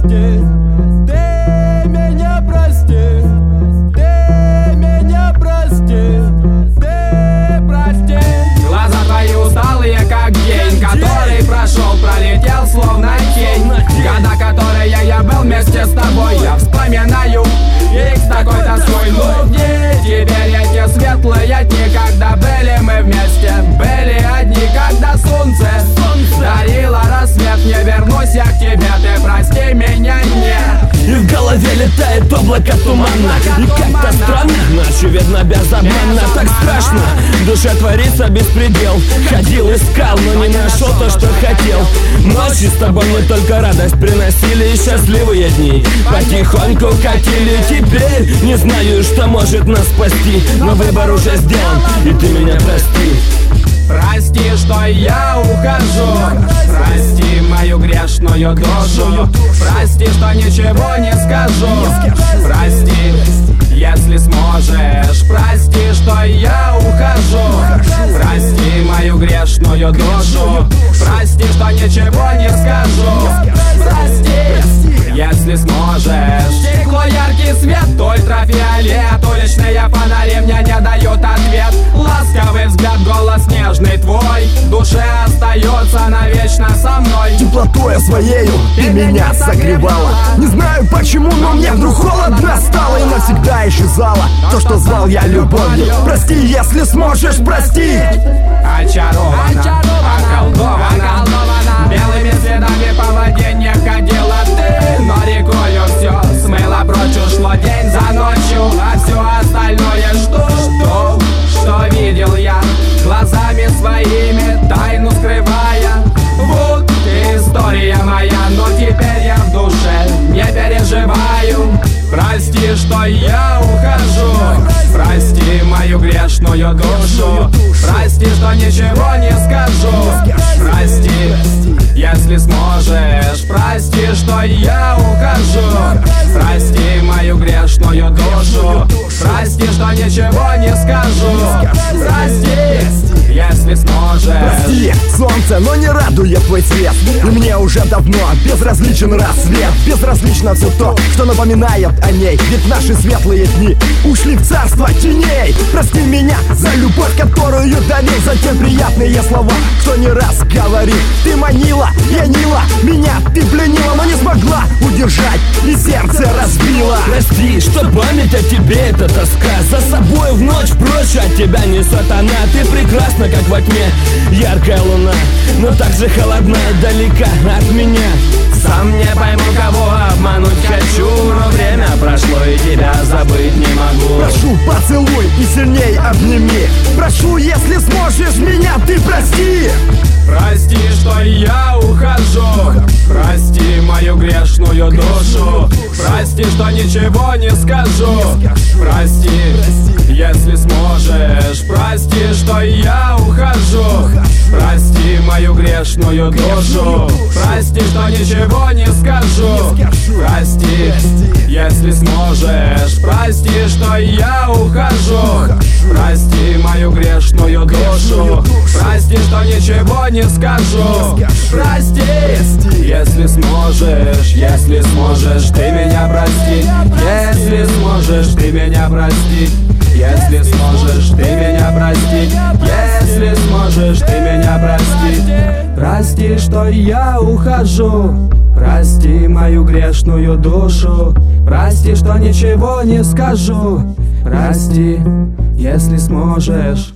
прости, ты меня прости, ты меня прости, ты прости. Глаза твои усталые, как день, который прошел, пролетел словно тень. Года, которые я был вместе с тобой, я вспоминаю их с такой тоской. Ну где теперь эти светлые дни, когда были мы вместе, были одни, когда солнце дарило рассвет. Не вернусь я к тебе, ты прости меня, не. И в голове летает облако тумана, и как-то странно, но очевидно без обмана. Так страшно, в душе творится беспредел. Ходил, искал, но не нашел то, что хотел. Ночи с тобой мне только радость приносили, и счастливые дни потихоньку катили. Теперь не знаю, что может нас спасти, но выбор уже сделан, и ты меня прости. Прости, что я ухожу, прости мою грешную душу, прости, что ничего не скажу, прости, если сможешь, прости, что я ухожу, прости мою грешную душу, прости, что ничего не скажу, прости, если сможешь. Стекло яркий свет, ультрафиолет, уличные фонари мне не дают ответ. Ласковый взгляд, голос нежный твой, в душе остается навечно со мной. Теплотой своею ты меня согревала. Не знаю почему, но мне вдруг холодно стало, и навсегда исчезало то, что звал я любовью. Прости, если сможешь, прости. Очарована, околдована, белыми следами по воде не ходила ты, но рекою все смыло прочь, ушло день за ночью, а все остальное что видел я глазами своими, тайну скрывая. Вот история моя, но теперь я в душе не переживаю. Прости, что я ухожу, прости мою грешную душу, прости, что ничего не скажу, прости, если сможешь, прости, что я ухожу, прости мою грешную душу, прости, что ничего не скажу, прости, если сможешь. Прости, солнце, но не радует твой свет, и мне уже давно безразличен рассвет. Безразлично все то, что напоминает о ней, ведь наши светлые дни ушли в царство теней. Прости меня за любовь, которую дарил, за те приятные слова, что не раз говорил. Ты манила, пьянила, меня ты пленила, но не смогла удержать и сердце разбила. Прости, что память о тебе это тоска, за собой в ночь прочь от тебя несет она. Ты прекрасна, как во тьме яркая луна, но так же холодна и далека от меня. Сам не пойму, кого обмануть хочу, но время прошло и тебя забыть не могу. Прошу, поцелуй и сильней обними. Прошу, если сможешь меня, ты прости. Прости, что я ухожу, прости мою грешную душу, прости, что ничего не скажу, прости, если сможешь, прости, что я ухожу, прости мою грешную душу, прости, что ничего не скажу, прости, если сможешь, прости, что я ухожу, прости мою грешную душу, прости, что ничего не скажу, прости, если сможешь, ты меня прости, если сможешь, ты меня прости, если сможешь, ты меня прости, если сможешь, ты меня прости. Прости, что я ухожу, прости мою грешную душу, прости, что ничего не скажу, прости, если сможешь.